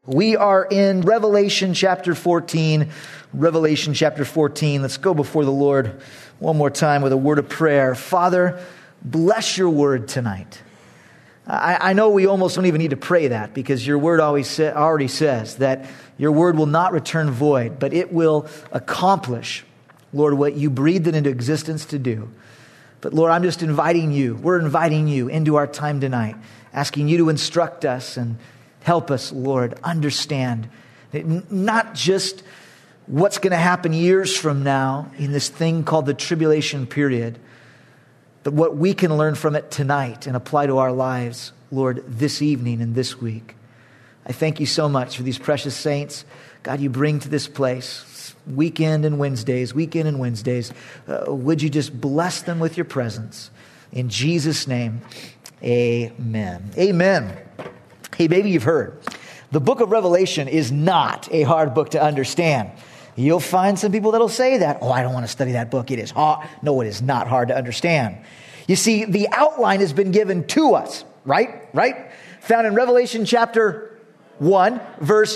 We are in Revelation chapter 14. Revelation chapter 14. Let's go before the Lord one more time with a word of prayer. Father, bless your word tonight. I know we almost don't even need to pray that because your word already says that your word will not return void, but it will accomplish, Lord, what you breathed it into existence to do. But Lord, I'm just inviting you. We're inviting you into our time tonight, asking you to instruct us and help us, Lord, understand not just what's going to happen years from now in this thing called the tribulation period, but what we can learn from it tonight and apply to our lives, Lord, this evening and this week. I thank you so much for these precious saints, God, you bring to this place weekend and Wednesdays. Would you just bless them with your presence? In Jesus' name, amen. Amen. Hey, maybe you've heard. The book of Revelation is not a hard book to understand. You'll find some people that'll say that. Oh, I don't want to study that book. It is hard. No, it is not hard to understand. You see, the outline has been given to us, right? Found in Revelation chapter 1, verse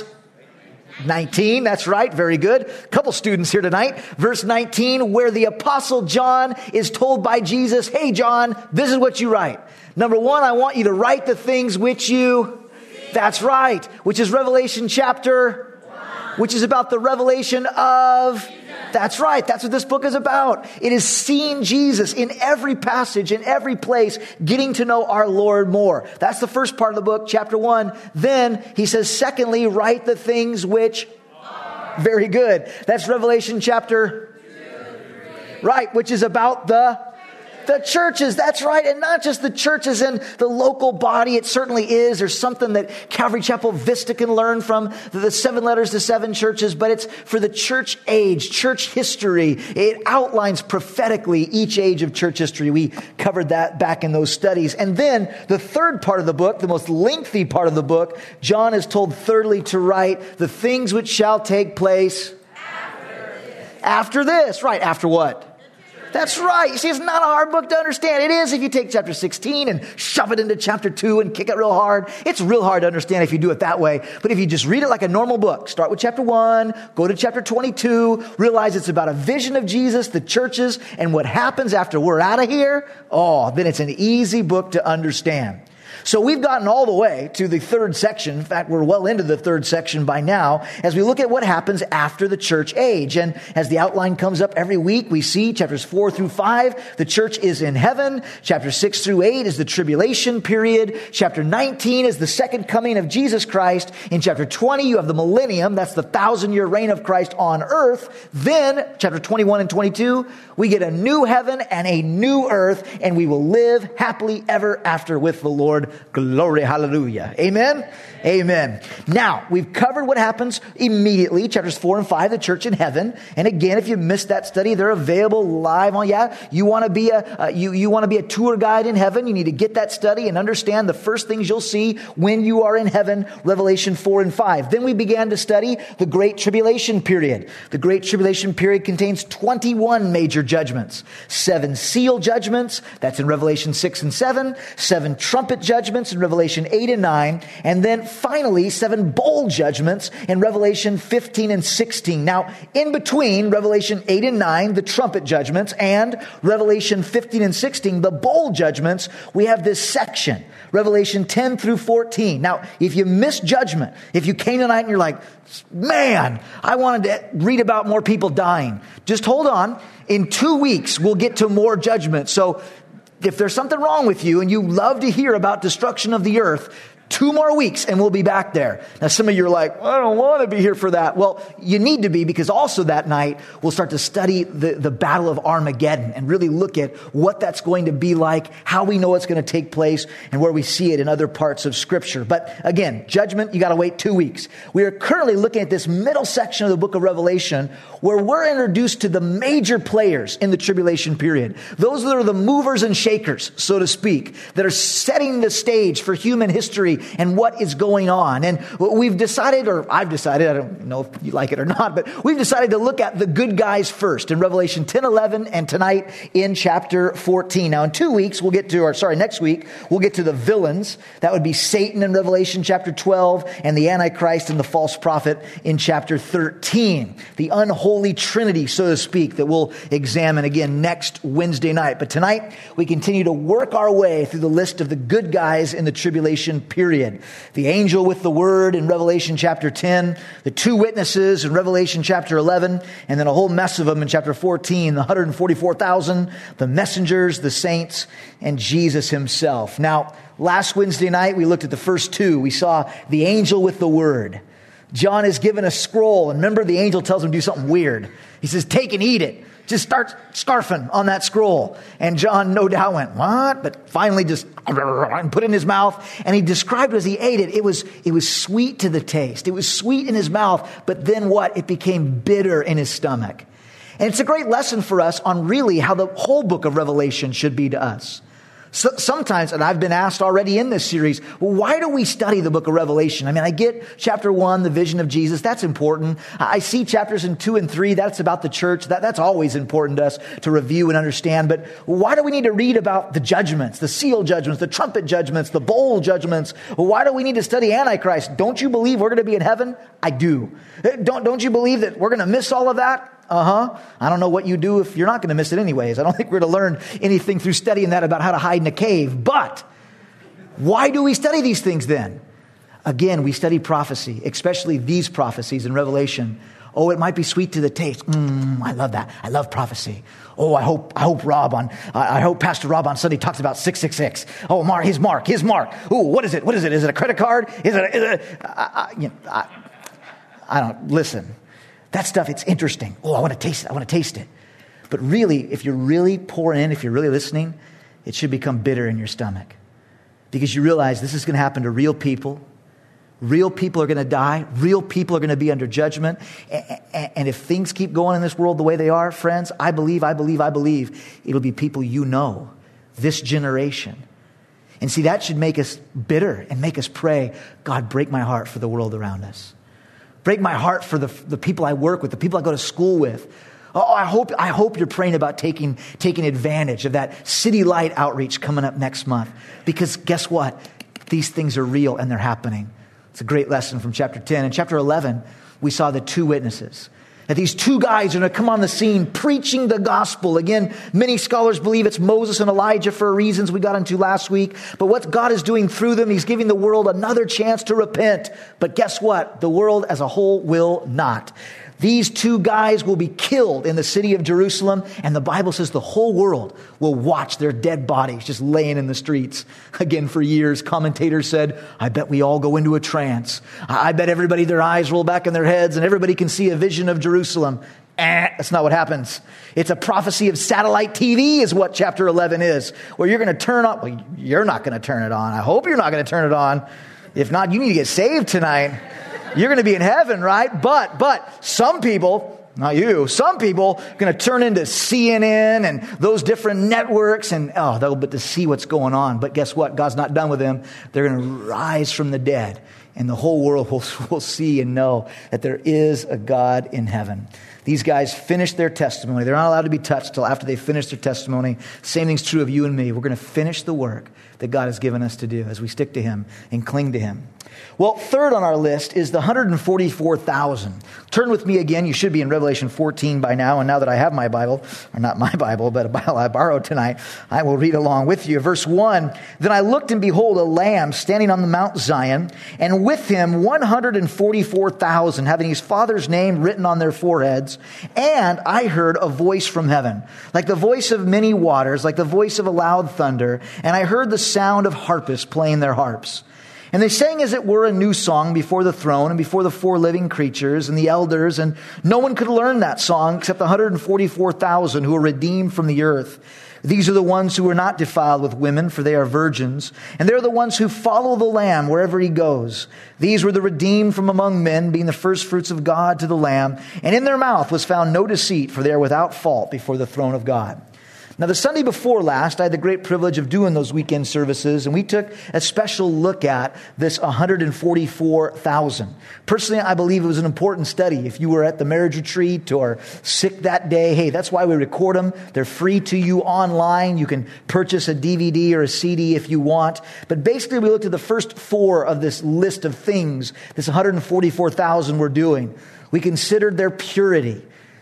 19. That's right. Very good. A couple students here tonight. Verse 19, where the apostle John is told by Jesus, hey, John, this is what you write. Number one, I want you to write the things which you... That's right. Which is Revelation chapter 1. Which is about the revelation of... Jesus. That's right. That's what this book is about. It is seeing Jesus in every passage, in every place, getting to know our Lord more. That's the first part of the book, chapter 1. Then he says, secondly, write the things which are. Very good. That's Revelation chapter 2, right, which is about the churches, that's right. And not just the churches in the local body. It certainly is. There's something that Calvary Chapel Vista can learn from the 7 letters to 7 churches, but it's for the church age, church history. It outlines prophetically each age of church history. We covered that back in those studies. And then the third part of the book, the most lengthy part of the book, John is told thirdly to write the things which shall take place after this. Right. After what? That's right. You see, it's not a hard book to understand. It is if you take chapter 16 and shove it into chapter 2 and kick it real hard. It's real hard to understand if you do it that way. But if you just read it like a normal book, start with chapter 1, go to chapter 22, realize it's about a vision of Jesus, the churches, and what happens after we're out of here, then it's an easy book to understand. So we've gotten all the way to the third section. In fact, we're well into the third section by now as we look at what happens after the church age. And as the outline comes up every week, we see chapters 4 through 5, the church is in heaven. Chapter 6 through 8 is the tribulation period. Chapter 19 is the second coming of Jesus Christ. In chapter 20, you have the millennium. That's the 1,000-year reign of Christ on earth. Then, chapter 21 and 22, we get a new heaven and a new earth, and we will live happily ever after with the Lord. Glory, hallelujah. Amen? Amen. Now, we've covered what happens immediately, chapters 4 and 5, the church in heaven. And again, if you missed that study, they're available live on, you want to be a tour guide in heaven, you need to get that study and understand the first things you'll see when you are in heaven, Revelation 4 and 5. Then we began to study the Great Tribulation period. The Great Tribulation period contains 21 major judgments, 7 seal judgments, that's in Revelation 6 and 7, 7 trumpet judgments in Revelation 8 and 9, and then finally 7 bowl judgments in Revelation 15 and 16. Now, in between Revelation 8 and 9, the trumpet judgments, and Revelation 15 and 16, the bowl judgments, we have this section, Revelation 10 through 14. Now, if you miss judgment, if you came tonight and you're like, man, I wanted to read about more people dying, just hold on. In 2 weeks, we'll get to more judgment. So if there's something wrong with you and you love to hear about destruction of the earth, 2 more weeks and we'll be back there. Now, some of you are like, I don't want to be here for that. Well, you need to be, because also that night we'll start to study the Battle of Armageddon and really look at what that's going to be like, how we know it's going to take place, and where we see it in other parts of Scripture. But again, judgment, you got to wait 2 weeks. We are currently looking at this middle section of the book of Revelation where we're introduced to the major players in the tribulation period. Those that are the movers and shakers, so to speak, that are setting the stage for human history history and what is going on. And we've decided, or I've decided, I don't know if you like it or not, but we've decided to look at the good guys first in Revelation 10, 11, and tonight in chapter 14. Now in 2 weeks, next week, we'll get to the villains. That would be Satan in Revelation chapter 12 and the Antichrist and the false prophet in chapter 13. The unholy trinity, so to speak, that we'll examine again next Wednesday night. But tonight, we continue to work our way through the list of the good guys in the tribulation period. The angel with the word in Revelation chapter 10, the two witnesses in Revelation chapter 11, and then a whole mess of them in chapter 14, the 144,000, the messengers, the saints, and Jesus himself. Now, last Wednesday night, we looked at the first two. We saw the angel with the word. John is given a scroll, and remember, the angel tells him to do something weird. He says, take and eat it. Just start scarfing on that scroll. And John no doubt went, what? But finally just put it in his mouth. And he described as he ate it, it was sweet to the taste. It was sweet in his mouth. But then what? It became bitter in his stomach. And it's a great lesson for us on really how the whole book of Revelation should be to us. So sometimes, and I've been asked already in this series, well, why do we study the book of Revelation? I mean, I get chapter 1, the vision of Jesus. That's important. I see chapters in 2 and 3. That's about the church. That's always important to us to review and understand. But why do we need to read about the judgments, the seal judgments, the trumpet judgments, the bowl judgments? Why do we need to study Antichrist? Don't you believe we're going to be in heaven? I do. Don't you believe that we're going to miss all of that? I don't know what you do if you're not going to miss it anyways. I don't think we're going to learn anything through studying that about how to hide in a cave. But why do we study these things then? Again, we study prophecy, especially these prophecies in Revelation. Oh, it might be sweet to the taste. I love that. I love prophecy. Oh, I hope Pastor Rob on Sunday talks about 666. Oh, his mark. Oh, what is it? Is it a credit card? I don't listen. That stuff, it's interesting. Oh, I want to taste it. But really, if you're really pouring in, if you're really listening, it should become bitter in your stomach. Because you realize this is going to happen to real people. Real people are going to die. Real people are going to be under judgment. And if things keep going in this world the way they are, friends, I believe it'll be people you know, this generation. And see, that should make us bitter and make us pray, God, break my heart for the world around us. Break my heart for the people I work with, the people I go to school with. Oh, I hope you're praying about taking advantage of that City Light outreach coming up next month. Because guess what? These things are real and they're happening. It's a great lesson from chapter 10. In chapter 11, we saw the two witnesses. That these two guys are going to come on the scene preaching the gospel. Again, many scholars believe it's Moses and Elijah for reasons we got into last week. But what God is doing through them, he's giving the world another chance to repent. But guess what? The world as a whole will not. These two guys will be killed in the city of Jerusalem, and the Bible says the whole world will watch their dead bodies just laying in the streets. Again, for years, commentators said, I bet we all go into a trance. I bet everybody, their eyes roll back in their heads, and everybody can see a vision of Jerusalem. That's not what happens. It's a prophecy of satellite TV is what chapter 11 is, where you're going to turn on. Well, you're not going to turn it on. I hope you're not going to turn it on. If not, you need to get saved tonight. You're going to be in heaven, right? But some people, not you, some people are going to turn into CNN and those different networks and, but to see what's going on. But guess what? God's not done with them. They're going to rise from the dead and the whole world will see and know that there is a God in heaven. These guys finished their testimony. They're not allowed to be touched until after they finish their testimony. Same thing's true of you and me. We're going to finish the work that God has given us to do as we stick to him and cling to him. Well, third on our list is the 144,000. Turn with me again. You should be in Revelation 14 by now. And now that I have my Bible, or not my Bible, but a Bible I borrowed tonight, I will read along with you. Verse 1, Then I looked and behold a lamb standing on the Mount Zion, and with him 144,000, having his father's name written on their foreheads. And I heard a voice from heaven, like the voice of many waters, like the voice of a loud thunder. And I heard the sound of harpists playing their harps. And they sang as it were a new song before the throne and before the four living creatures and the elders. And no one could learn that song except the 144,000 who were redeemed from the earth. These are the ones who are not defiled with women, for they are virgins. And they're the ones who follow the Lamb wherever he goes. These were the redeemed from among men, being the first fruits of God to the Lamb. And in their mouth was found no deceit, for they are without fault before the throne of God. Now, the Sunday before last, I had the great privilege of doing those weekend services, and we took a special look at this 144,000. Personally, I believe it was an important study. If you were at the marriage retreat or sick that day, hey, that's why we record them. They're free to you online. You can purchase a DVD or a CD if you want. But basically, we looked at the first four of this list of things, this 144,000 we're doing. We considered their purity,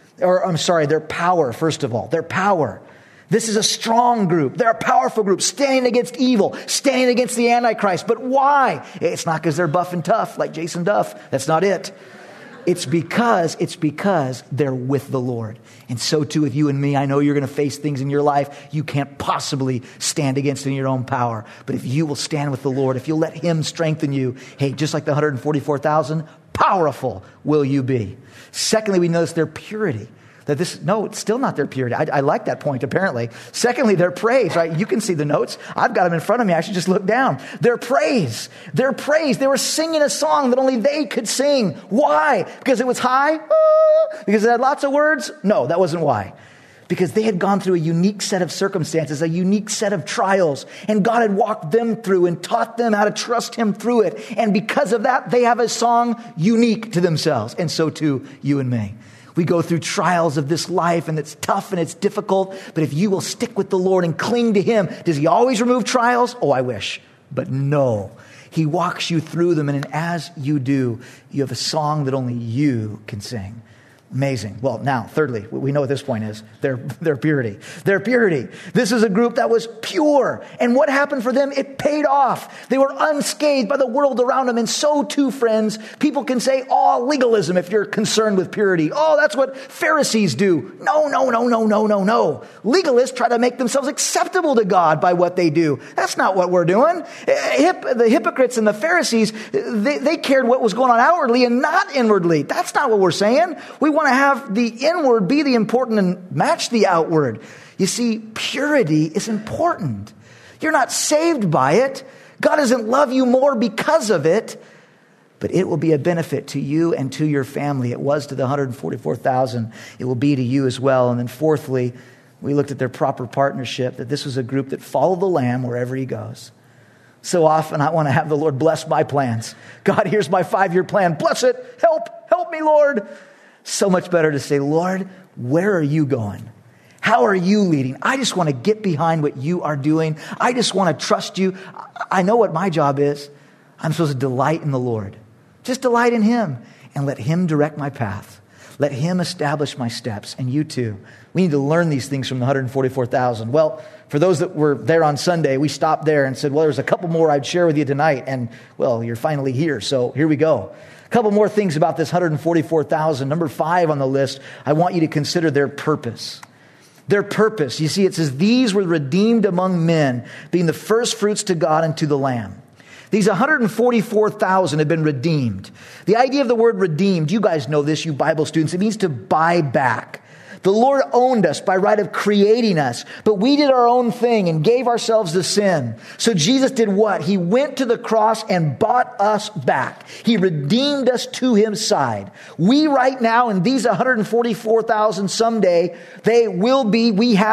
their power, first of all, their power. This is a strong group. They're a powerful group, standing against evil, standing against the Antichrist. But why? It's not because they're buff and tough like Jason Duff. That's not it. It's because they're with the Lord. And so too with you and me. I know you're going to face things in your life you can't possibly stand against in your own power. But if you will stand with the Lord, if you'll let Him strengthen you, hey, just like the 144,000, powerful will you be. Secondly, we notice their purity. It's still not their purity. I like that point, apparently. Secondly, their praise, right? You can see the notes. I've got them in front of me. I should just look down. Their praise. They were singing a song that only they could sing. Why? Because it was high? Because it had lots of words? No, that wasn't why. Because they had gone through a unique set of circumstances, a unique set of trials, and God had walked them through and taught them how to trust Him through it. And because of that, they have a song unique to themselves. And so too, you and me. We go through trials of this life, and it's tough and it's difficult. But if you will stick with the Lord and cling to Him, does He always remove trials? Oh, I wish. But no. He walks you through them. And as you do, you have a song that only you can sing. Amazing. Well, now, thirdly, we know what this point is. Their purity. Their purity. This is a group that was pure. And what happened for them? It paid off. They were unscathed by the world around them. And so too, friends, people can say, oh, legalism if you're concerned with purity. Oh, that's what Pharisees do. No. Legalists try to make themselves acceptable to God by what they do. That's not what we're doing. The hypocrites and the Pharisees, they cared what was going on outwardly and not inwardly. That's not what we're saying. We want to have the inward be the important and match the outward. You see, purity is important. You're not saved by it. God doesn't love you more because of it, but it will be a benefit to you and to your family. It was to the 144,000. It will be to you as well. And then fourthly, we looked at their proper partnership, that this was a group that followed the Lamb wherever He goes. So often I want to have the Lord bless my plans. God, here's my 5-year plan. Bless it. Help me, Lord. So much better to say, Lord, where are you going? How are you leading? I just want to get behind what you are doing. I just want to trust you. I know what my job is. I'm supposed to delight in the Lord. Just delight in Him and let Him direct my path. Let Him establish my steps. And you too. We need to learn these things from the 144,000. Well, for those that were there on Sunday, we stopped there and said, well, there's a couple more I'd share with you tonight. And, well, you're finally here. So here we go. A couple more things about this 144,000. Number 5 on the list, I want you to consider their purpose. Their purpose. You see, it says, these were redeemed among men, being the first fruits to God and to the Lamb. These 144,000 have been redeemed. The idea of the word redeemed, you guys know this, you Bible students, it means to buy back. The Lord owned us by right of creating us, but we did our own thing and gave ourselves to sin. So Jesus did what? He went to the cross and bought us back. He redeemed us to His side. We right now, in these 144,000 someday, they will be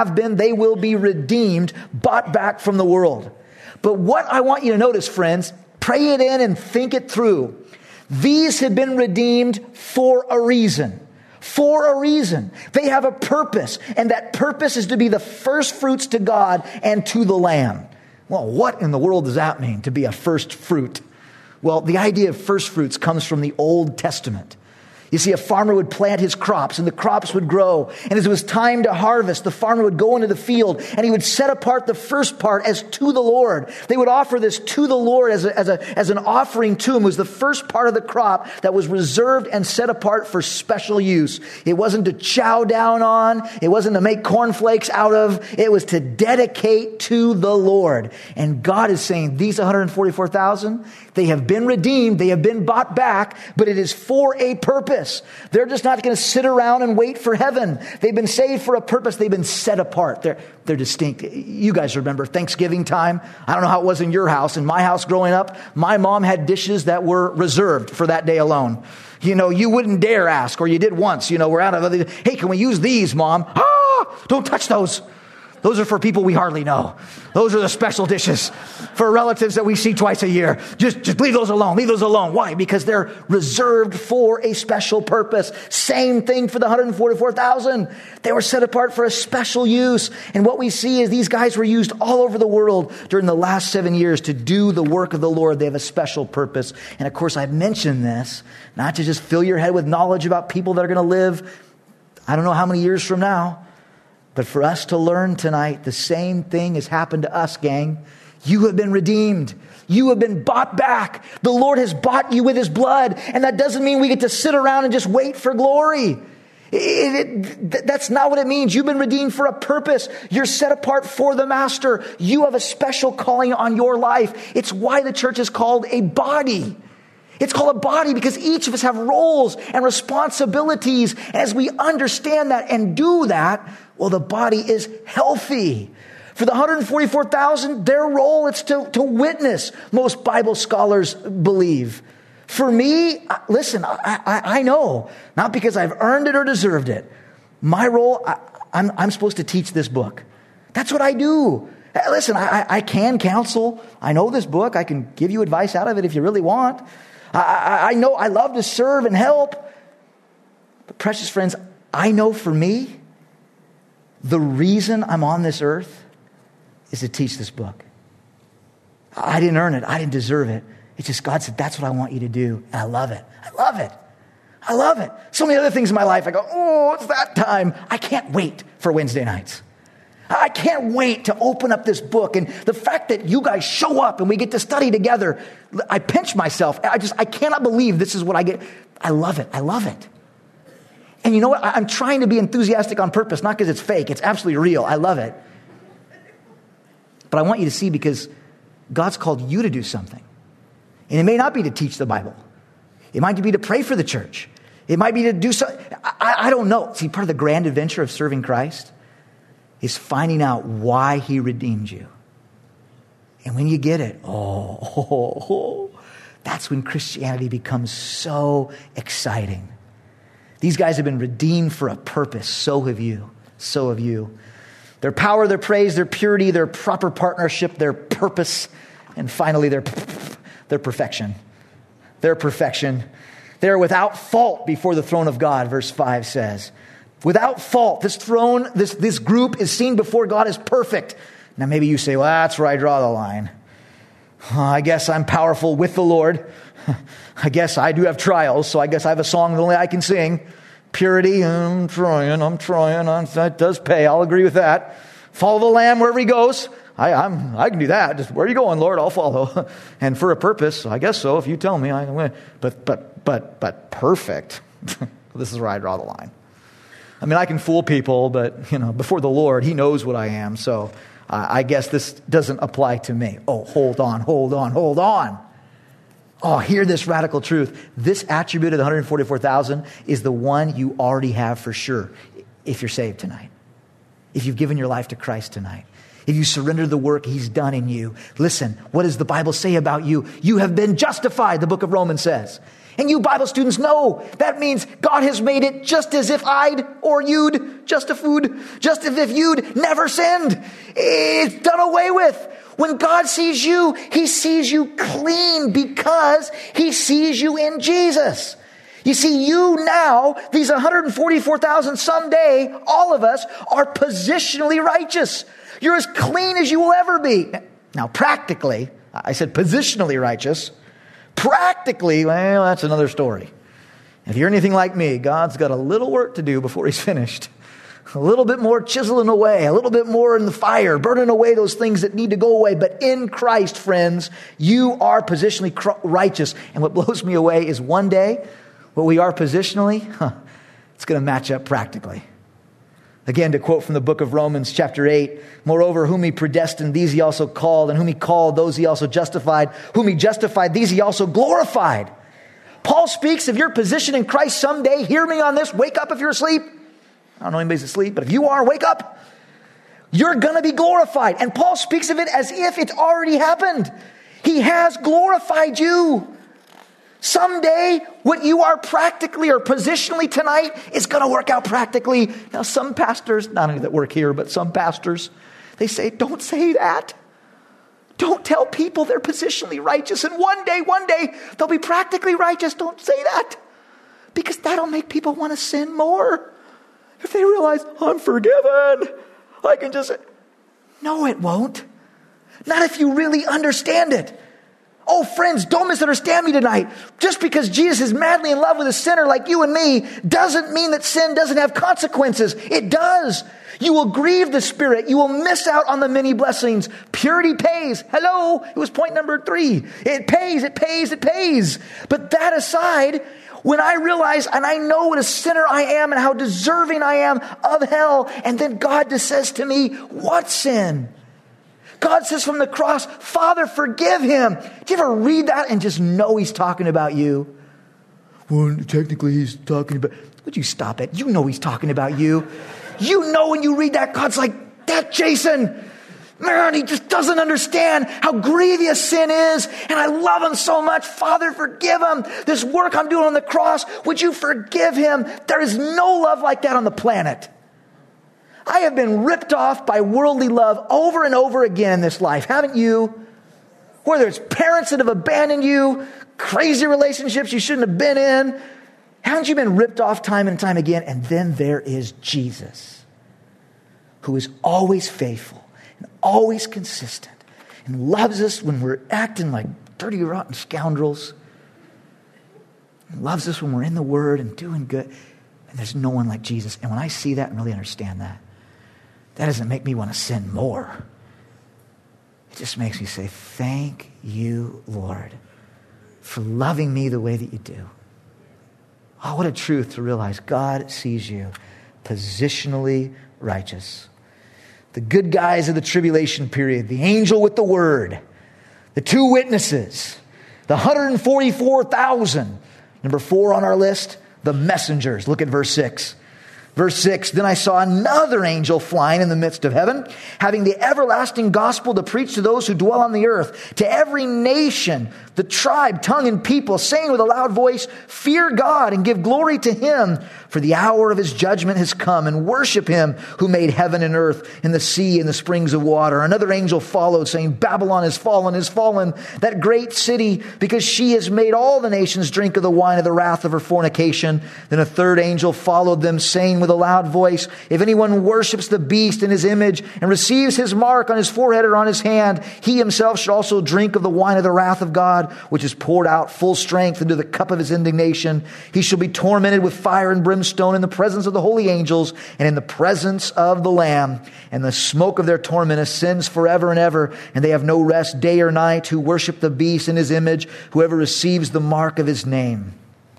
redeemed, bought back from the world. But what I want you to notice, friends, pray it in and think it through. These have been redeemed for a reason. For a reason. They have a purpose, and that purpose is to be the first fruits to God and to the Lamb. Well, what in the world does that mean, to be a first fruit? Well, the idea of first fruits comes from the Old Testament. You see, a farmer would plant his crops and the crops would grow. And as it was time to harvest, the farmer would go into the field and he would set apart the first part as to the Lord. They would offer this to the Lord as an offering to Him. It was the first part of the crop that was reserved and set apart for special use. It wasn't to chow down on. It wasn't to make cornflakes out of. It was to dedicate to the Lord. And God is saying, these 144,000, they have been redeemed. They have been bought back, but it is for a purpose. They're just not going to sit around and wait for heaven. They've been saved for a purpose. They've been set apart. They're distinct. You guys remember Thanksgiving time? I don't know how it was in your house. In my house growing up, my mom had dishes that were reserved for that day alone. You know, you wouldn't dare ask, or you did once. You know, we're out of other. Hey, can we use these, Mom? Don't touch those. Those are for people we hardly know. Those are the special dishes for relatives that we see twice a year. Just leave those alone. Leave those alone. Why? Because they're reserved for a special purpose. Same thing for the 144,000. They were set apart for a special use. And what we see is these guys were used all over the world during the last 7 years to do the work of the Lord. They have a special purpose. And of course, I've mentioned this, not to just fill your head with knowledge about people that are going to live, I don't know how many years from now, but for us to learn tonight, the same thing has happened to us, gang. You have been redeemed. You have been bought back. The Lord has bought you with his blood. And that doesn't mean we get to sit around and just wait for glory. That's not what it means. You've been redeemed for a purpose. You're set apart for the master. You have a special calling on your life. It's why the church is called a body. It's called a body because each of us have roles and responsibilities. As we understand that and do that, well, the body is healthy. For the 144,000, their role is to witness, most Bible scholars believe. For me, listen, I know, not because I've earned it or deserved it. My role, I'm supposed to teach this book. That's what I do. Listen, I can counsel. I know this book. I can give you advice out of it if you really want. I know I love to serve and help. But precious friends, I know for me, the reason I'm on this earth is to teach this book. I didn't earn it. I didn't deserve it. It's just God said, that's what I want you to do. And I love it. I love it. I love it. So many other things in my life, I go, oh, it's that time. I can't wait for Wednesday nights. I can't wait to open up this book. And the fact that you guys show up and we get to study together, I pinch myself. I cannot believe this is what I get. I love it. I love it. And you know what? I'm trying to be enthusiastic on purpose, not because it's fake. It's absolutely real. I love it. But I want you to see because God's called you to do something. And it may not be to teach the Bible. It might be to pray for the church. It might be to do something. I don't know. See, part of the grand adventure of serving Christ is finding out why he redeemed you. And when you get it, that's when Christianity becomes so exciting. These guys have been redeemed for a purpose. So have you. So have you. Their power, their praise, their purity, their proper partnership, their purpose, and finally their perfection. Their perfection. They're without fault before the throne of God, verse 5 says. Without fault, this throne, this group is seen before God as perfect. Now maybe you say, well, that's where I draw the line. I guess I'm powerful with the Lord. I guess I do have trials, so I guess I have a song that only I can sing. Purity, I'm trying. That does pay. I'll agree with that. Follow the Lamb wherever he goes. I can do that. Just where are you going, Lord? I'll follow. And for a purpose, I guess so. If you tell me, I can. But perfect. This is where I draw the line. I mean, I can fool people, but before the Lord, he knows what I am. So I guess this doesn't apply to me. Oh, hold on. Oh, hear this radical truth. This attribute of the 144,000 is the one you already have for sure if you're saved tonight. If you've given your life to Christ tonight. If you surrender the work he's done in you. Listen, what does the Bible say about you? You have been justified, the book of Romans says. And you Bible students know that means God has made it just as if I'd or you'd, just as if you'd never sinned. It's done away with. When God sees you, he sees you clean because he sees you in Jesus. You see, you now, these 144,000 someday, all of us are positionally righteous. You're as clean as you will ever be. Now, practically, I said positionally righteous. Practically, well, that's another story. If you're anything like me, God's got a little work to do before he's finished. A little bit more chiseling away, a little bit more in the fire, burning away those things that need to go away. But in Christ, friends, you are positionally righteous. And what blows me away is one day, what we are positionally, it's going to match up practically. Again, to quote from the book of Romans, chapter 8, moreover, whom he predestined, these he also called, and whom he called, those he also justified, whom he justified, these he also glorified. Paul speaks of your position in Christ someday. Hear me on this. Wake up if you're asleep. I don't know anybody's asleep, but if you are, wake up. You're going to be glorified. And Paul speaks of it as if it's already happened. He has glorified you. Someday, what you are practically or positionally tonight is going to work out practically. Now, some pastors, not only that work here, but some pastors, They say, don't say that. Don't tell people they're positionally righteous and one day they'll be practically righteous. Don't say that. Because that'll make people want to sin more. If they realize, I'm forgiven, I can just... No, it won't. Not if you really understand it. Oh, friends, don't misunderstand me tonight. Just because Jesus is madly in love with a sinner like you and me doesn't mean that sin doesn't have consequences. It does. You will grieve the Spirit. You will miss out on the many blessings. Purity pays. Hello. It was point number 3. It pays. But that aside, when I realize and I know what a sinner I am and how deserving I am of hell, and then God just says to me, what sin? God says from the cross, Father, forgive him. Do you ever read that and just know he's talking about you? Well, technically he's talking about... Would you stop it? You know he's talking about you. You know when you read that, God's like, that Jason, man, he just doesn't understand how grievous sin is. And I love him so much. Father, forgive him. This work I'm doing on the cross, would you forgive him? There is no love like that on the planet. I have been ripped off by worldly love over and over again in this life, haven't you? Whether it's parents that have abandoned you, crazy relationships you shouldn't have been in. Haven't you been ripped off time and time again? And then there is Jesus, who is always faithful and always consistent and loves us when we're acting like dirty, rotten scoundrels. And loves us when we're in the Word and doing good. And there's no one like Jesus. And when I see that and really understand that, that doesn't make me want to sin more. It just makes me say, thank you, Lord, for loving me the way that you do. Oh, what a truth to realize. God sees you positionally righteous. The good guys of the tribulation period, the angel with the word, the 2 witnesses, the 144,000. Number 4 on our list, the messengers. Look at verse 6. Verse 6, then I saw another angel flying in the midst of heaven, having the everlasting gospel to preach to those who dwell on the earth, to every nation, the tribe, tongue, and people, saying with a loud voice, fear God and give glory to him, for the hour of his judgment has come, and worship him who made heaven and earth and the sea and the springs of water. Another angel followed, saying, Babylon is fallen, that great city, because she has made all the nations drink of the wine of the wrath of her fornication. Then a third angel followed them, saying with a loud voice, if anyone worships the beast in his image and receives his mark on his forehead or on his hand, he himself should also drink of the wine of the wrath of God, which is poured out full strength into the cup of his indignation. He shall be tormented with fire and brimstone in the presence of the holy angels and in the presence of the Lamb. And the smoke of their torment ascends forever and ever, and they have no rest day or night who worship the beast in his image, whoever receives the mark of his name.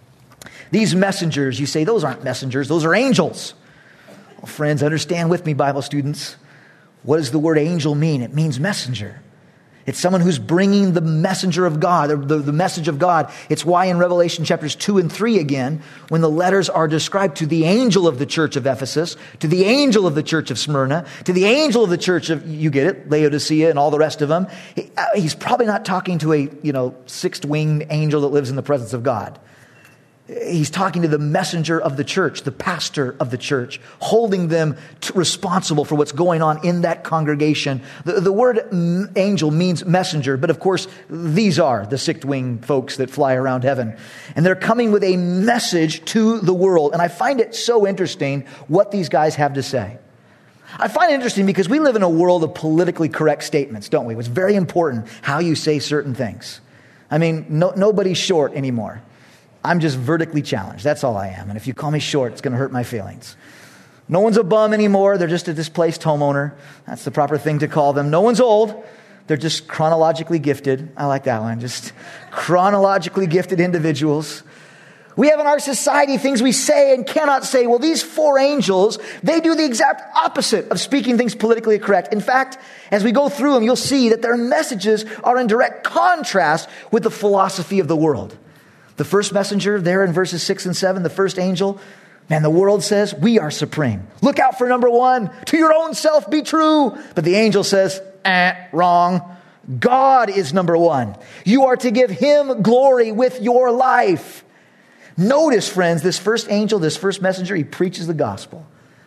These messengers, you say, those aren't messengers, those are angels. Well, friends, understand with me, Bible students. What does the word angel mean? It means messenger. It's someone who's bringing the messenger of God, the message of God. It's why in Revelation chapters 2 and 3 again, when the letters are described to the angel of the church of Ephesus, to the angel of the church of Smyrna, to the angel of the church of, you get it, Laodicea and all the rest of them, he's probably not talking to a, sixth-winged angel that lives in the presence of God. He's talking to the messenger of the church, the pastor of the church, holding them responsible for what's going on in that congregation. The word angel means messenger, but of course, these are the sixth-winged folks that fly around heaven. And they're coming with a message to the world. And I find it so interesting what these guys have to say. I find it interesting because we live in a world of politically correct statements, don't we? It's very important how you say certain things. I mean, nobody's short anymore. I'm just vertically challenged. That's all I am. And if you call me short, it's going to hurt my feelings. No one's a bum anymore. They're just a displaced homeowner. That's the proper thing to call them. No one's old. They're just chronologically gifted. I like that one. Just chronologically gifted individuals. We have in our society things we say and cannot say. Well, these 4 angels, they do the exact opposite of speaking things politically correct. In fact, as we go through them, you'll see that their messages are in direct contrast with the philosophy of the world. The first messenger there in verses 6 and 7, the first angel, man, the world says, we are supreme. Look out for number 1. To your own self be true. But the angel says, wrong. God is number 1. You are to give him glory with your life. Notice, friends, this first angel, this first messenger, he preaches the gospel.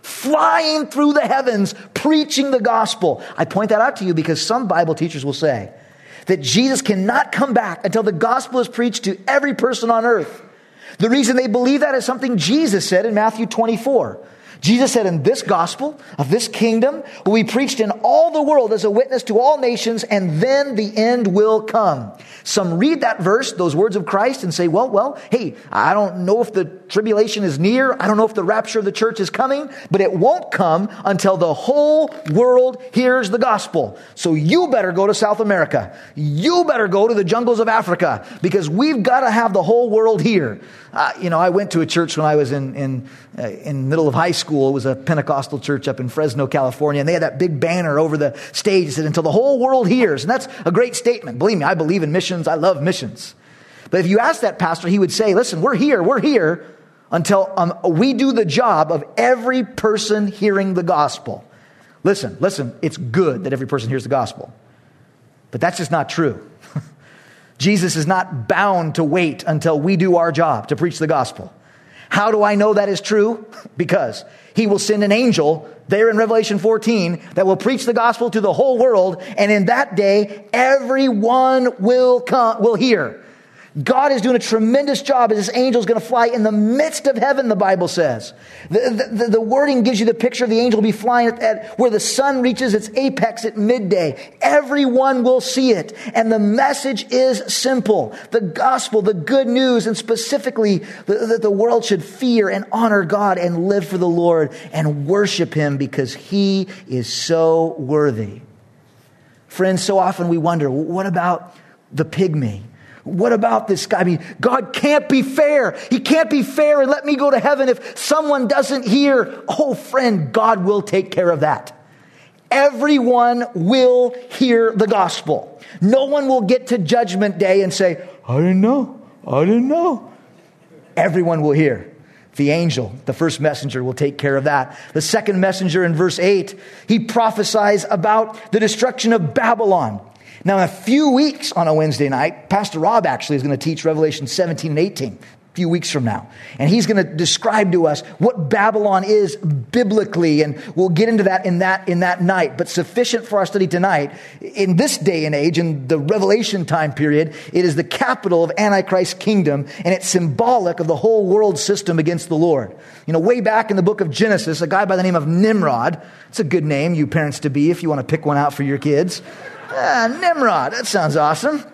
flying through the heavens, preaching the gospel. I point that out to you because some Bible teachers will say that Jesus cannot come back until the gospel is preached to every person on earth. The reason they believe that is something Jesus said in Matthew 24. Jesus said, in this gospel of this kingdom will be preached in all the world as a witness to all nations, and then the end will come. Some read that verse, those words of Christ, and say, well, hey, I don't know if the tribulation is near. I don't know if the rapture of the church is coming, but it won't come until the whole world hears the gospel. So you better go to South America. You better go to the jungles of Africa, because we've got to have the whole world here. I went to a church when I was in middle of high school. It was a Pentecostal church up in Fresno, California, and they had that big banner over the stage that said, until the whole world hears. And that's a great statement. Believe me, I believe in missions. I love missions. But if you ask that pastor, he would say, listen, we're here until we do the job of every person hearing the gospel. Listen, it's good that every person hears the gospel. But that's just not true. Jesus is not bound to wait until we do our job to preach the gospel. How do I know that is true? Because he will send an angel there in Revelation 14 that will preach the gospel to the whole world. And in that day, everyone will hear. God is doing a tremendous job as this angel is going to fly in the midst of heaven, the Bible says. The wording gives you the picture of the angel will be flying at where the sun reaches its apex at midday. Everyone will see it. And the message is simple. The gospel, the good news, and specifically that the world should fear and honor God and live for the Lord and worship him because he is so worthy. Friends, so often we wonder, what about the pygmy? What about this guy? I mean, God can't be fair. He can't be fair and let me go to heaven if someone doesn't hear. Oh, friend, God will take care of that. Everyone will hear the gospel. No one will get to judgment day and say, I didn't know. Everyone will hear. The angel, the first messenger, will take care of that. The second messenger in verse 8, he prophesies about the destruction of Babylon. Now, in a few weeks on a Wednesday night, Pastor Rob actually is going to teach Revelation 17 and 18, a few weeks from now. And he's going to describe to us what Babylon is biblically, and we'll get into that in that night. But sufficient for our study tonight, in this day and age, in the Revelation time period, it is the capital of Antichrist's kingdom, and it's symbolic of the whole world system against the Lord. Way back in the book of Genesis, a guy by the name of Nimrod, it's a good name, you parents-to-be, if you want to pick one out for your kids. Nimrod, that sounds awesome.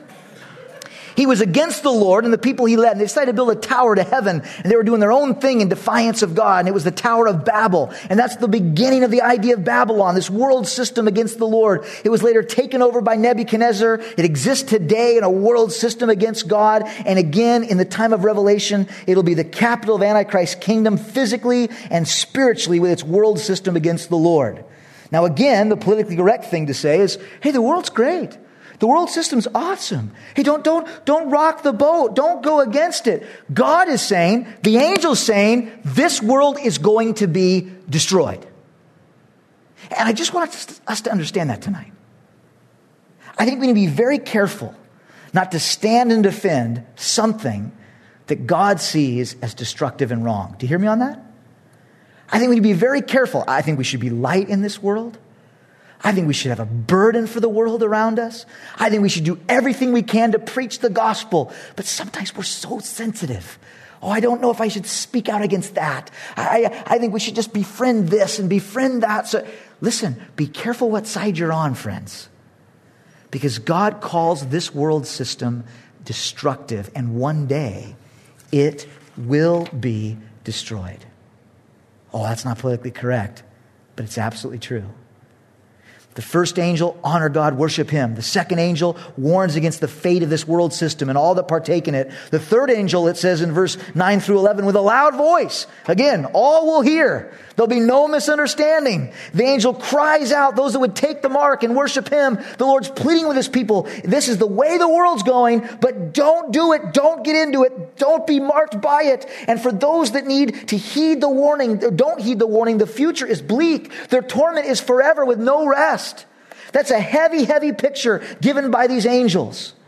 He was against the Lord and the people he led. And they decided to build a tower to heaven. And they were doing their own thing in defiance of God. And it was the Tower of Babel. And that's the beginning of the idea of Babylon, this world system against the Lord. It was later taken over by Nebuchadnezzar. It exists today in a world system against God. And again, in the time of Revelation, it'll be the capital of Antichrist's kingdom physically and spiritually with its world system against the Lord. Now again, the politically correct thing to say is, hey, the world's great. The world system's awesome. Hey, don't rock the boat. Don't go against it. God is saying, the angel's saying, this world is going to be destroyed. And I just want us to understand that tonight. I think we need to be very careful not to stand and defend something that God sees as destructive and wrong. Do you hear me on that? I think we need to be very careful. I think we should be light in this world. I think we should have a burden for the world around us. I think we should do everything we can to preach the gospel. But sometimes we're so sensitive. Oh, I don't know if I should speak out against that. I think we should just befriend this and befriend that. So listen, be careful what side you're on, friends. Because God calls this world system destructive. And one day it will be destroyed. Oh, that's not politically correct, but it's absolutely true. The first angel, honor God, worship him. The second angel warns against the fate of this world system and all that partake in it. The third angel, it says in verse 9 through 11, with a loud voice. Again, all will hear. There'll be no misunderstanding. The angel cries out, those that would take the mark and worship him. The Lord's pleading with his people. This is the way the world's going, but don't do it. Don't get into it. Don't be marked by it. And for those that need to heed the warning, don't heed the warning. The future is bleak. Their torment is forever with no rest. That's a heavy, heavy picture given by these angels.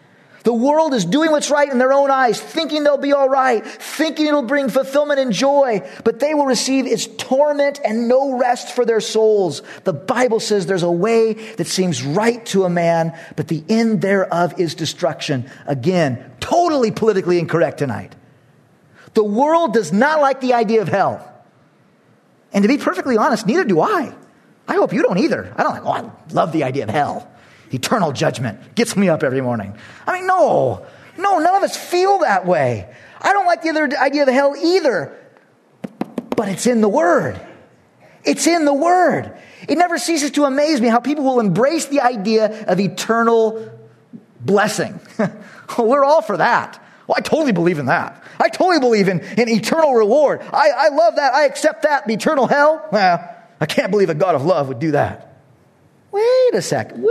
The world is doing what's right in their own eyes, thinking they'll be all right, thinking it'll bring fulfillment and joy, but they will receive its torment and no rest for their souls. The Bible says there's a way that seems right to a man, but the end thereof is destruction. Again, totally politically incorrect tonight. The world does not like the idea of hell. And to be perfectly honest, neither do I. I hope you don't either. I don't I love the idea of hell. Eternal judgment gets me up every morning. I mean, no, none of us feel that way. I don't like the other idea of hell either. But it's in the Word. It's in the Word. It never ceases to amaze me how people will embrace the idea of eternal blessing. We're all for that. Well, I totally believe in that. I totally believe in eternal reward. I love that. I accept that. Eternal hell? Well, I can't believe a God of love would do that. Wait a second.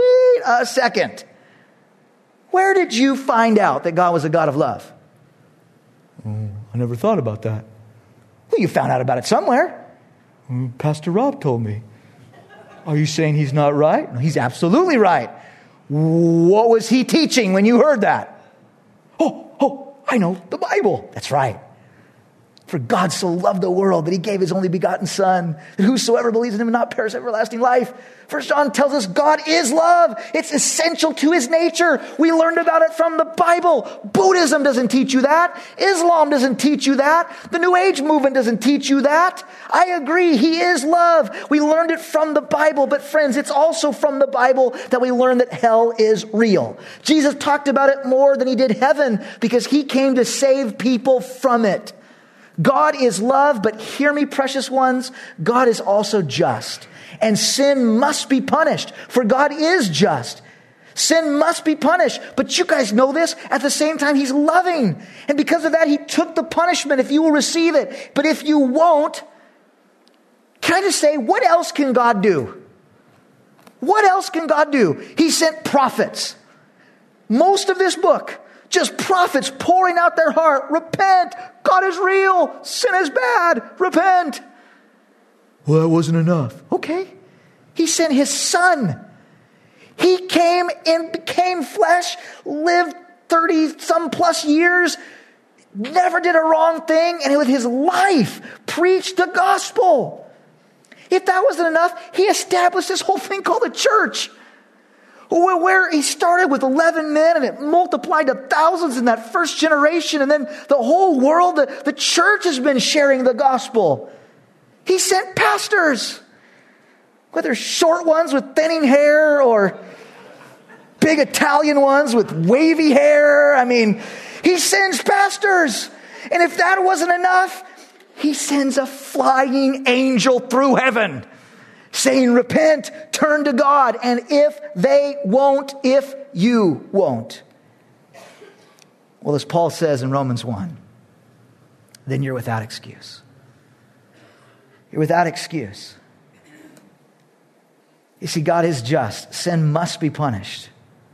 Where did you find out that God was a God of love? I never thought about that. Well, you found out about it somewhere. Pastor Rob told me. Are you saying he's not right? No, he's absolutely right. What was he teaching when you heard that? Oh, I know, the Bible. That's right. For God so loved the world that he gave his only begotten Son, that whosoever believes in him will not perish everlasting life. 1 John tells us God is love. It's essential to his nature. We learned about it from the Bible. Buddhism doesn't teach you that. Islam doesn't teach you that. The New Age movement doesn't teach you that. I agree, he is love. We learned it from the Bible. But friends, it's also from the Bible that we learn that hell is real. Jesus talked about it more than he did heaven because he came to save people from it. God is love, but hear me, precious ones, God is also just. And sin must be punished, for God is just. Sin must be punished, but you guys know this. At the same time, he's loving. And because of that, he took the punishment if you will receive it. But if you won't, can I just say, what else can God do? What else can God do? He sent prophets. Most of this book, just prophets pouring out their heart. Repent. God is real. Sin is bad. Repent. Well, that wasn't enough. Okay. He sent his Son. He came and became flesh, lived 30 some plus years, never did a wrong thing, and with his life preached the gospel. If that wasn't enough, he established this whole thing called the church, where he started with 11 men and it multiplied to thousands in that first generation. And then the whole world, the church has been sharing the gospel. He sent pastors, whether short ones with thinning hair or big Italian ones with wavy hair. I mean, he sends pastors. And if that wasn't enough, he sends a flying angel through heaven, saying, repent, turn to God, and if they won't, if you won't. Well, as Paul says in Romans 1, then you're without excuse. You're without excuse. You see, God is just. Sin must be punished.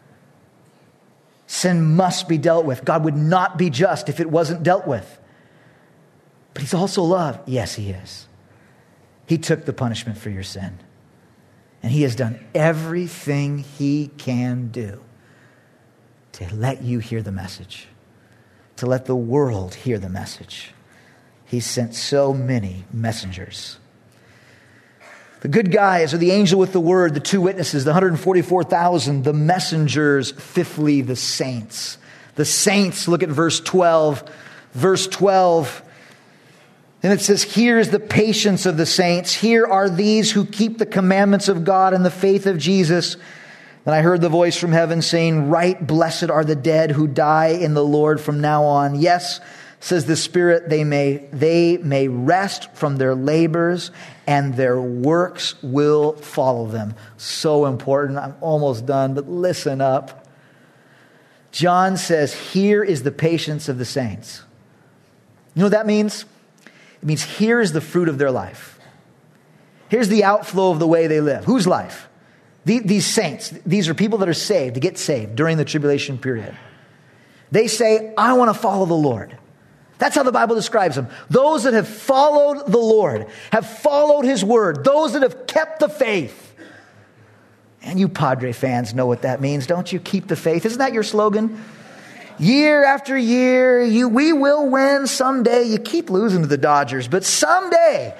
Sin must be dealt with. God would not be just if it wasn't dealt with. But he's also love. Yes, he is. He took the punishment for your sin. And he has done everything he can do to let you hear the message, to let the world hear the message. He sent so many messengers. The good guys are the angel with the word, the two witnesses, the 144,000, the messengers, fifthly, the saints. The saints, look at verse 12. Verse 12. And it says, here is the patience of the saints. Here are these who keep the commandments of God and the faith of Jesus. Then I heard the voice from heaven saying, right, blessed are the dead who die in the Lord from now on. Yes, says the Spirit, they may rest from their labors and their works will follow them. So important. I'm almost done, but listen up. John says, here is the patience of the saints. You know what that means? It means here is the fruit of their life. Here's the outflow of the way they live. Whose life? These saints. These are people that are saved, to get saved during the tribulation period. They say, I want to follow the Lord. That's how the Bible describes them. Those that have followed the Lord, have followed his word. Those that have kept the faith. And you Padre fans know what that means, don't you? Keep the faith. Isn't that your slogan? Year after year, we will win someday. You keep losing to the Dodgers, but someday,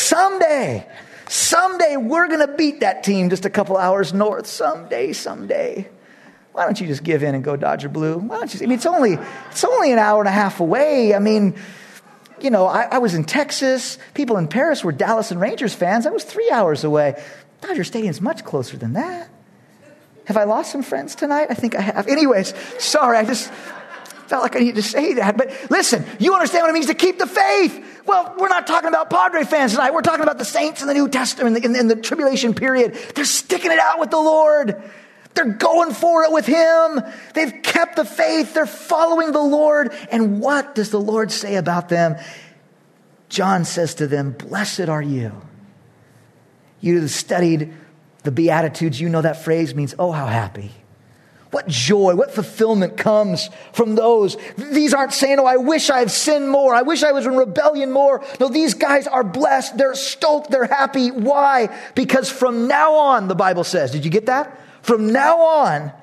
we're going to beat that team just a couple hours north. Someday. Why don't you just give in and go Dodger Blue? Why don't you? I mean, it's only an hour and a half away. I mean, you know, I was in Texas. People in Paris were Dallas and Rangers fans. I was 3 hours away. Dodger Stadium's much closer than that. Have I lost some friends tonight? I think I have. Anyways, sorry, I just felt like I needed to say that. But listen, you understand what it means to keep the faith. Well, we're not talking about Padre fans tonight. We're talking about the saints in the New Testament, in the tribulation period. They're sticking it out with the Lord. They're going for it with Him. They've kept the faith. They're following the Lord. And what does the Lord say about them? John says to them, blessed are you. You have studied the Beatitudes. You know that phrase means, oh, how happy. What joy, what fulfillment comes from those. These aren't saying, oh, I wish I had sinned more. I wish I was in rebellion more. No, these guys are blessed. They're stoked. They're happy. Why? Because from now on, the Bible says, did you get that? From now on,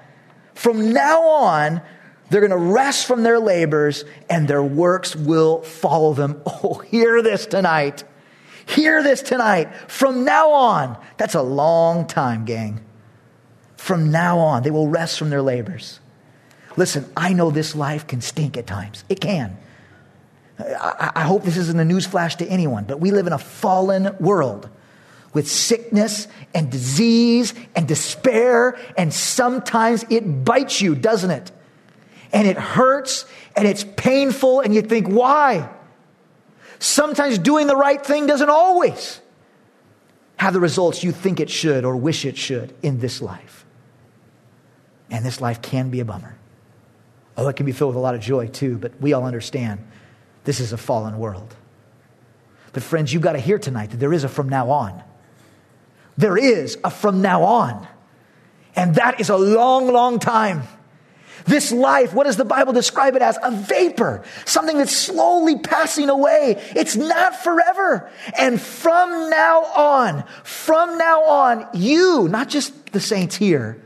they're going to rest from their labors and their works will follow them. Oh, hear this tonight. Hear this tonight. From now on, that's a long time, gang. From now on, they will rest from their labors. Listen, I know this life can stink at times. It can. I hope this isn't a newsflash to anyone, but we live in a fallen world with sickness and disease and despair, and sometimes it bites you, doesn't it? And it hurts, and it's painful, and you think, why? Sometimes doing the right thing doesn't always have the results you think it should or wish it should in this life. And this life can be a bummer. Oh, it can be filled with a lot of joy too, but we all understand this is a fallen world. But friends, you've got to hear tonight that there is a from now on. There is a from now on. And that is a long, long time. This life, what does the Bible describe it as? A vapor. Something that's slowly passing away. It's not forever. And from now on, you, not just the saints here,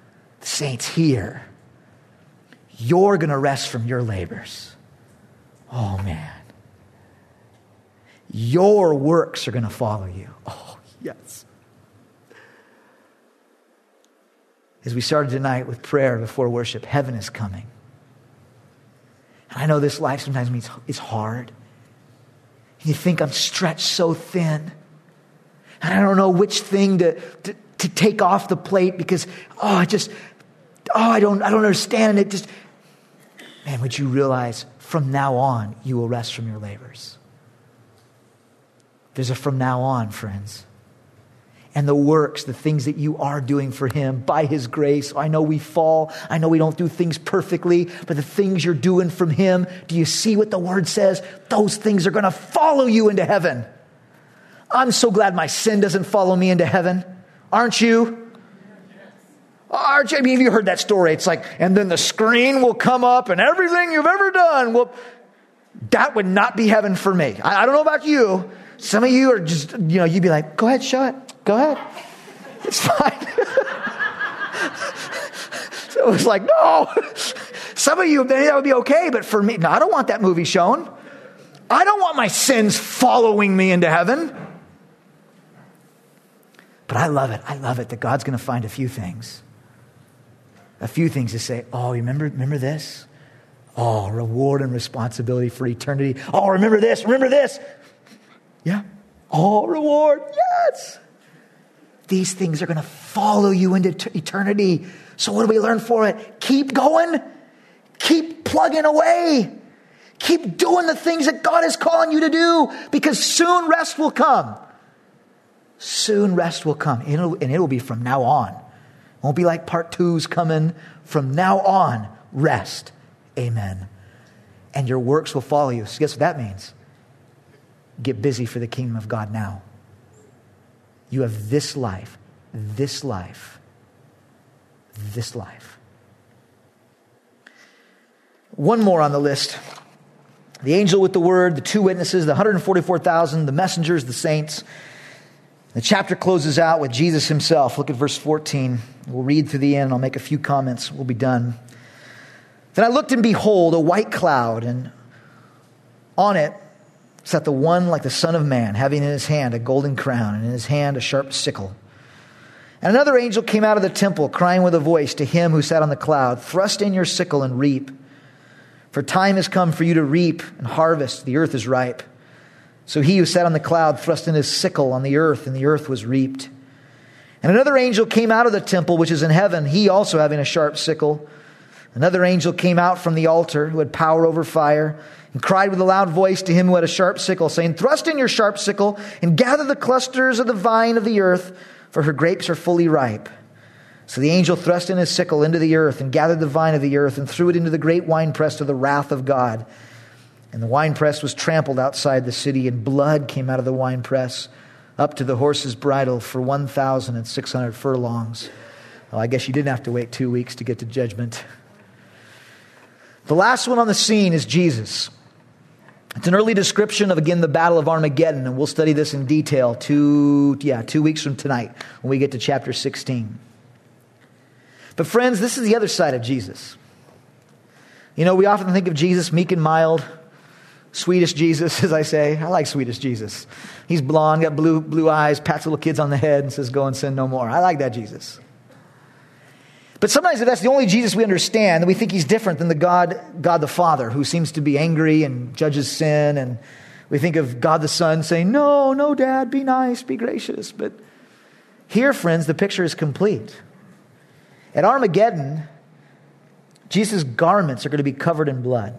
you're going to rest from your labors. Oh, man. Your works are going to follow you. Oh, yes. As we started tonight with prayer before worship, heaven is coming. And I know this life sometimes means it's hard. You think I'm stretched so thin. And I don't know which thing to take off the plate because, I don't understand it. Man, would you realize from now on, you will rest from your labors. There's a from now on, friends. And the works, the things that you are doing for Him by His grace. I know we fall. I know we don't do things perfectly, but the things you're doing from Him, do you see what the Word says? Those things are going to follow you into heaven. I'm so glad my sin doesn't follow me into heaven. Aren't you? Aren't you? I mean, have you heard that story? It's like, and then the screen will come up and everything you've ever done will... That would not be heaven for me. I don't know about you. Some of you are just, you'd be like, go ahead, show it. Go ahead. It's fine. So it was like, no. Some of you, maybe that would be okay, but for me, no, I don't want that movie shown. I don't want my sins following me into heaven. But I love it. I love it that God's going to find a few things to say, oh, you remember this? Oh, reward and responsibility for eternity. Oh, remember this. Yeah. Oh, reward. Yes. These things are going to follow you into eternity. So what do we learn for it? Keep going. Keep plugging away. Keep doing the things that God is calling you to do, because soon rest will come. Soon rest will come. And it will be from now on. It won't be like part 2's coming. From now on, rest. Amen. And your works will follow you. So guess what that means? Get busy for the kingdom of God now. You have this life. One more on the list. The angel with the word, the 2 witnesses, the 144,000, the messengers, the saints. The chapter closes out with Jesus himself. Look at verse 14. We'll read through the end. I'll make a few comments. We'll be done. Then I looked, and behold, a white cloud, and on it sat the one like the Son of Man, having in his hand a golden crown, and in his hand a sharp sickle. And another angel came out of the temple, crying with a voice to him who sat on the cloud, "Thrust in your sickle and reap, for time has come for you to reap and harvest. The earth is ripe." So he who sat on the cloud thrust in his sickle on the earth, and the earth was reaped. And another angel came out of the temple which is in heaven, he also having a sharp sickle. Another angel came out from the altar, who had power over fire, and cried with a loud voice to him who had a sharp sickle, saying, "Thrust in your sharp sickle, and gather the clusters of the vine of the earth, for her grapes are fully ripe." So the angel thrust in his sickle into the earth, and gathered the vine of the earth, and threw it into the great winepress of the wrath of God. And the winepress was trampled outside the city, and blood came out of the winepress up to the horse's bridle for 1,600 furlongs. Well, I guess you didn't have to wait 2 weeks to get to judgment. The last one on the scene is Jesus. It's an early description of, again, the Battle of Armageddon, and we'll study this in detail 2 weeks from tonight when we get to chapter 16. But friends, this is the other side of Jesus. You know, we often think of Jesus meek and mild, Swedish Jesus, as I say. I like Swedish Jesus. He's blonde, got blue eyes, pats little kids on the head and says, "Go and sin no more." I like that Jesus. But sometimes if that's the only Jesus we understand, then we think he's different than the God the Father, who seems to be angry and judges sin. And we think of God the Son saying, no, Dad, be nice, be gracious. But here, friends, the picture is complete. At Armageddon, Jesus' garments are going to be covered in blood.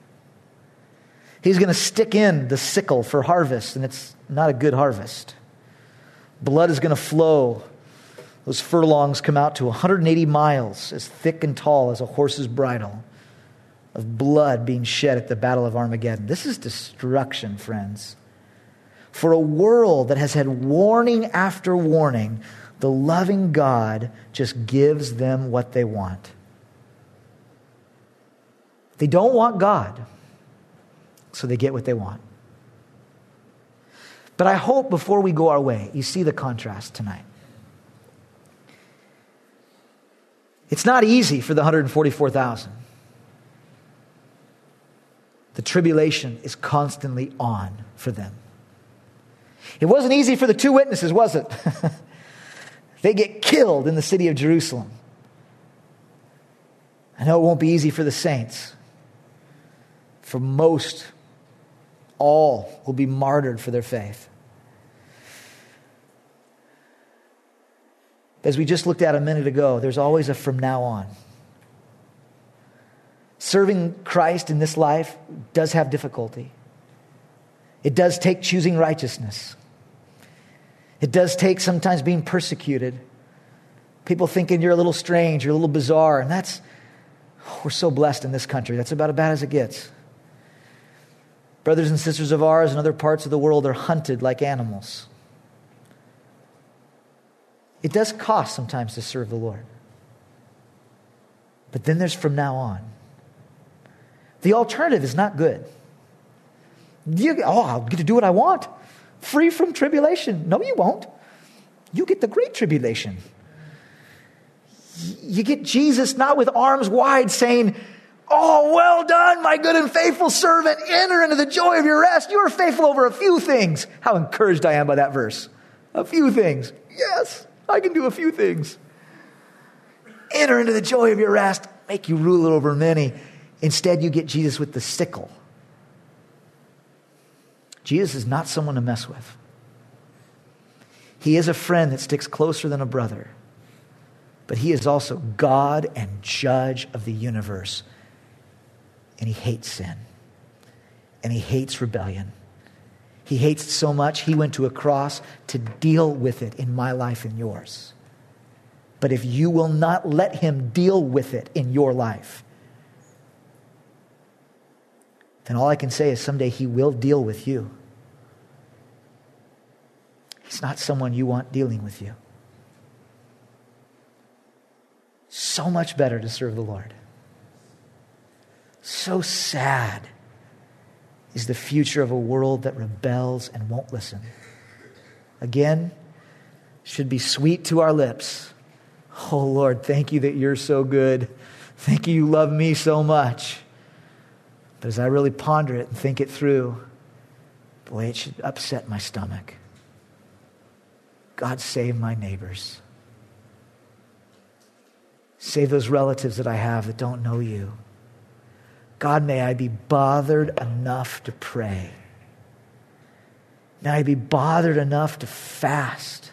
He's going to stick in the sickle for harvest, and it's not a good harvest. Blood is going to flow. Those furlongs come out to 180 miles, as thick and tall as a horse's bridle, of blood being shed at the Battle of Armageddon. This is destruction, friends. For a world that has had warning after warning, the loving God just gives them what they want. They don't want God, so they get what they want. But I hope before we go our way, you see the contrast tonight. It's not easy for the 144,000. The tribulation is constantly on for them. It wasn't easy for the two witnesses, was it? They get killed in the city of Jerusalem. I know it won't be easy for the saints. For most, all will be martyred for their faith. As we just looked at a minute ago, there's always a from now on. Serving Christ in this life does have difficulty. It does take choosing righteousness. It does take sometimes being persecuted. People thinking you're a little strange, you're a little bizarre, and we're so blessed in this country. That's about as bad as it gets. Brothers and sisters of ours in other parts of the world are hunted like animals. It does cost sometimes to serve the Lord. But then there's from now on. The alternative is not good. I'll get to do what I want. Free from tribulation. No, you won't. You get the great tribulation. You get Jesus not with arms wide saying, "Oh, well done, my good and faithful servant. Enter into the joy of your rest. You are faithful over a few things." How encouraged I am by that verse. A few things. Yes. I can do a few things. Enter into the joy of your rest. Make you ruler over many. Instead, you get Jesus with the sickle. Jesus is not someone to mess with. He is a friend that sticks closer than a brother. But he is also God and judge of the universe. And he hates sin. And he hates rebellion. He hates it so much, he went to a cross to deal with it in my life and yours. But if you will not let him deal with it in your life, then all I can say is someday he will deal with you. He's not someone you want dealing with you. So much better to serve the Lord. So sad is the future of a world that rebels and won't listen. Again, should be sweet to our lips. Oh Lord, thank you that you're so good. Thank you love me so much. But as I really ponder it and think it through, boy, it should upset my stomach. God, save my neighbors. Save those relatives that I have that don't know you. God, may I be bothered enough to pray. May I be bothered enough to fast.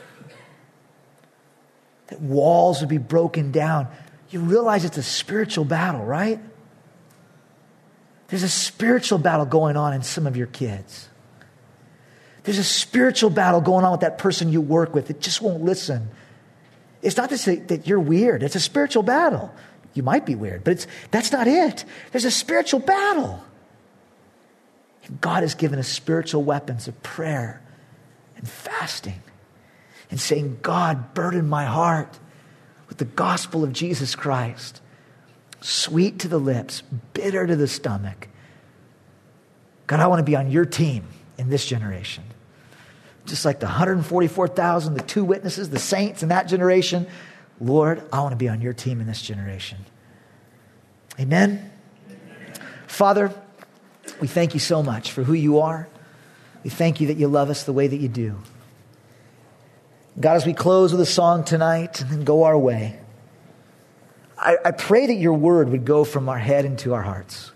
That walls would be broken down. You realize it's a spiritual battle, right? There's a spiritual battle going on in some of your kids. There's a spiritual battle going on with that person you work with that just won't listen. It's not to say that you're weird. It's a spiritual battle. You might be weird, but that's not it. There's a spiritual battle. And God has given us spiritual weapons of prayer and fasting and saying, God, burden my heart with the gospel of Jesus Christ. Sweet to the lips, bitter to the stomach. God, I want to be on your team in this generation. Just like the 144,000, the 2 witnesses, the saints in that generation. Lord, I want to be on your team in this generation. Amen. Father, we thank you so much for who you are. We thank you that you love us the way that you do. God, as we close with a song tonight and then go our way, I pray that your word would go from our head into our hearts.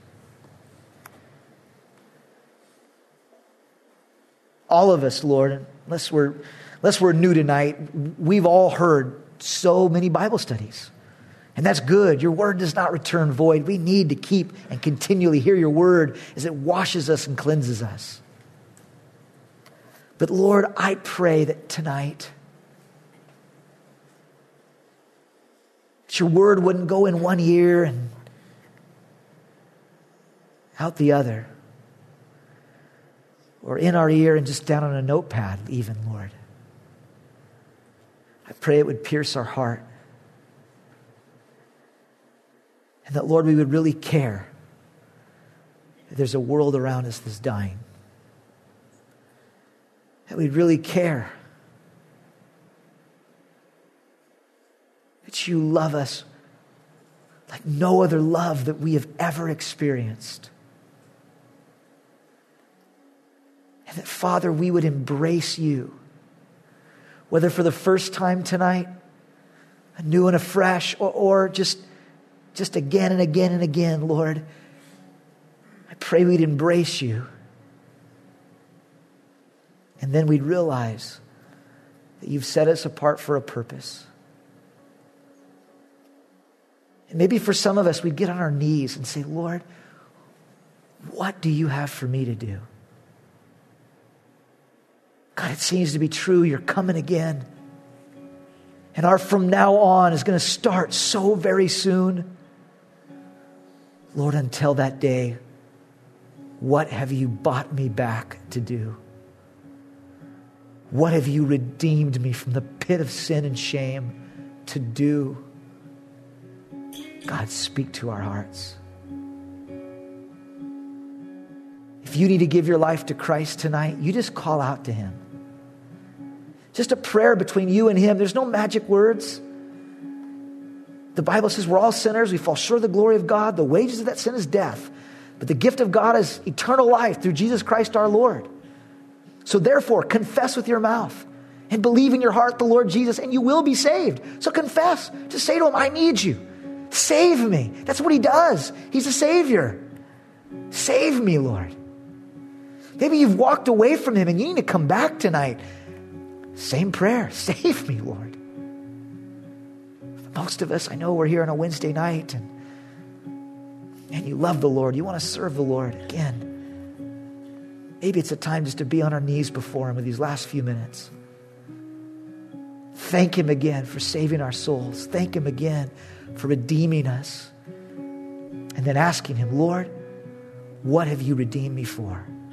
All of us, Lord, unless we're new tonight, we've all heard so many Bible studies. And that's good. Your word does not return void. We need to keep and continually hear your word as it washes us and cleanses us. But Lord, I pray that tonight, that your word wouldn't go in one ear and out the other. Or in our ear and just down on a notepad even, Lord. I pray it would pierce our heart. And that, Lord, we would really care that there's a world around us that's dying. That we'd really care that you love us like no other love that we have ever experienced. And that, Father, we would embrace you, whether for the first time tonight, anew and afresh, or just again and again and again, Lord. I pray we'd embrace you. And then we'd realize that you've set us apart for a purpose. And maybe for some of us, we'd get on our knees and say, Lord, what do you have for me to do? God, it seems to be true. You're coming again. And our from now on is going to start so very soon. Lord, until that day, what have you bought me back to do? What have you redeemed me from the pit of sin and shame to do? God, speak to our hearts. If you need to give your life to Christ tonight, you just call out to him. Just a prayer between you and him. There's no magic words. The Bible says we're all sinners. We fall short of the glory of God. The wages of that sin is death. But the gift of God is eternal life through Jesus Christ our Lord. So therefore, confess with your mouth and believe in your heart the Lord Jesus, and you will be saved. So confess. Just say to him, I need you. Save me. That's what he does. He's a savior. Save me, Lord. Maybe you've walked away from him and you need to come back tonight. Same prayer. Save me, Lord. Most of us, I know we're here on a Wednesday night and you love the Lord. You want to serve the Lord again. Maybe it's a time just to be on our knees before him with these last few minutes. Thank him again for saving our souls. Thank him again for redeeming us. And then asking him, Lord, what have you redeemed me for?